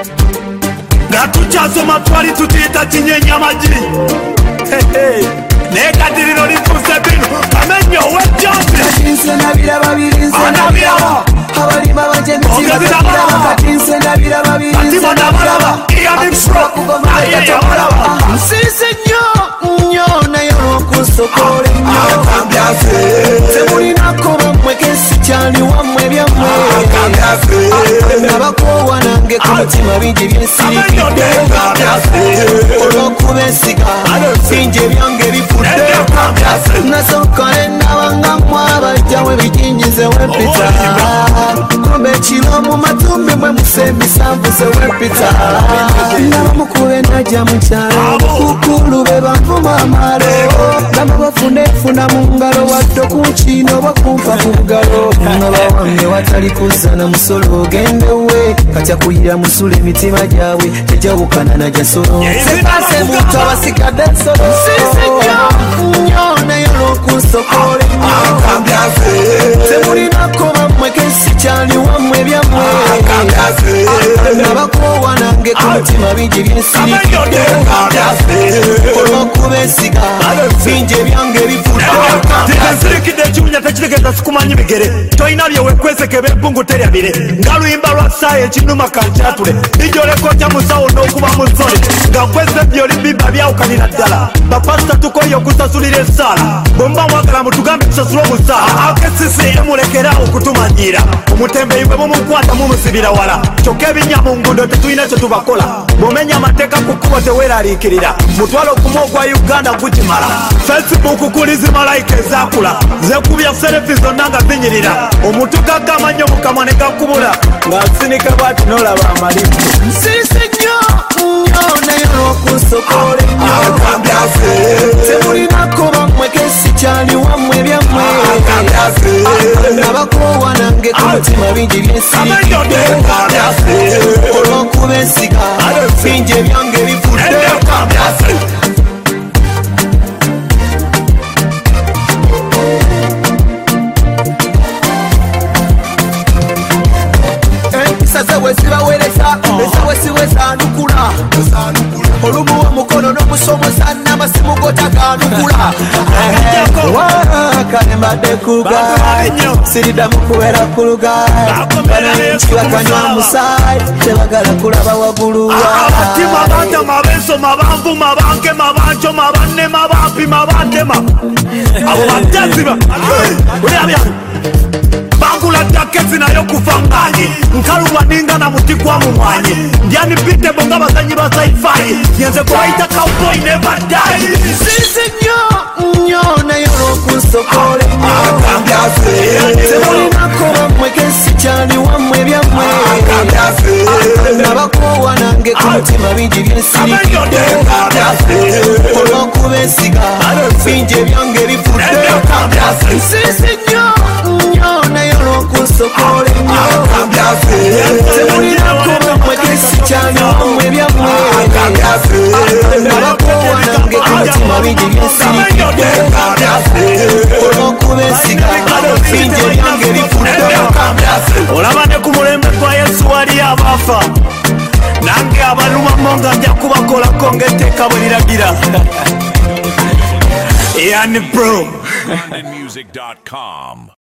Ngatuchasoma twali tutiyita kinyenya magi nekadiriro lituuse bino amenyo wejjombe anabiraba abalima bajenzi nabiraba atibonabalaba iyamipro ayeyamulaba nsirise nnyo naye olw'okunsokola ennyo temulinako bammwe kensi kyali wammwe byammwe nabakoowa nange ku mutima bingi byensirikidde olw'okuba ensiga bingi ebyange bifudde nasooka ne nabanga mwabajjawe bijinjize wempita kumbe ekiro mu matumbi mwe musembisa mvuze wempita nabamukube najja mu kyalo kukulu be banvuma amalo nabo bafunefuna mu ngalo wadde kunkino bakumpa ku bugalo ngaba wange watali kuzana musolo ogendewe katya kuyira musula emitima gyabwe tejawukana najasolo sekase muntu abasigadde ensolo nsise nnyo naye olw'okunsokola temulinako bammwe kensi kyali wammwe byammwe nabakoowa nange ku mutima bingi byensirikidde olw'okuba ensiga bingi ebyange bifudde nsirikidde ekibunya tekitegeeza sikumanyi bigere tolina byewekweseke b'ebbungu teryabire nga luyimba lwa ssaayo ekinuma kankyatule lijolekotya musawo n'okuba musole nga kwese byoli bibba byawukanira ddala bapasita tukoye okusasulira essaala bwemba mwagala mutugambe tusasule omusaala akesisi emulekerawo okutumanyira omutembeyi bwe mumukwata mumusibira wala kyokka ebinya mu ngundo tetulina kye tubakola bwomenya amateeka ku kkubo teweeraliikirira mutwalo gumu ogwa uganda gukimala facebook kulizi malayika ezakula zekubya serefi zonna nga zinyirira omutuka kamanyo mukamwa ne gakubula ng'asinika bwati n'olaba amalimu nsirise nnyo naye olw'okunsokola ennyo temulinako bammwe kensi kyali wammwe byammwe nabakoowa nange ku mutima bingi byensirikidde olw'okuba ensiga bingi ebyange bifudde Sawe sibawereza esawe siwezanukula olumu omukono n'omusomoza n'amasimu gotaganukula kale mbadde kuga siriddamu kubeera ku lugaali banankiwakanywa musaayi tebagala kulaba wagulu abatima banta mabenso mabanvu mabanke mabanco mabanne mabampi mabantema abo bataziba olabya bangula dakezi nayo kufa mwanyi nkalulwa ningana muti gwa mu mwanyi ndyani bite bonga bazanyi ba sci-fi yenze kwaita cowboy never die nsirise nnyo naye olw'okunsokola ennyo temulinako bammwe kensi kyali wammwe byammwe nabakoowa nange ku mutima bingi byensirikidde olw'okuba ensiga bingi ebyange bifudde nsirise nnyo naye olw'okunsokola ennyo temulinako bammwe kensi kyali wammwe byammwe nabakoowa nange ku mutima bingi byensirikidde olw'okuba ensiga bingi ebyange bifudde olaba ne ku mulembe gwa yesu wali abafa nange abalumamo nga nja kubakolako ng'etteeka bwe liragira yani bro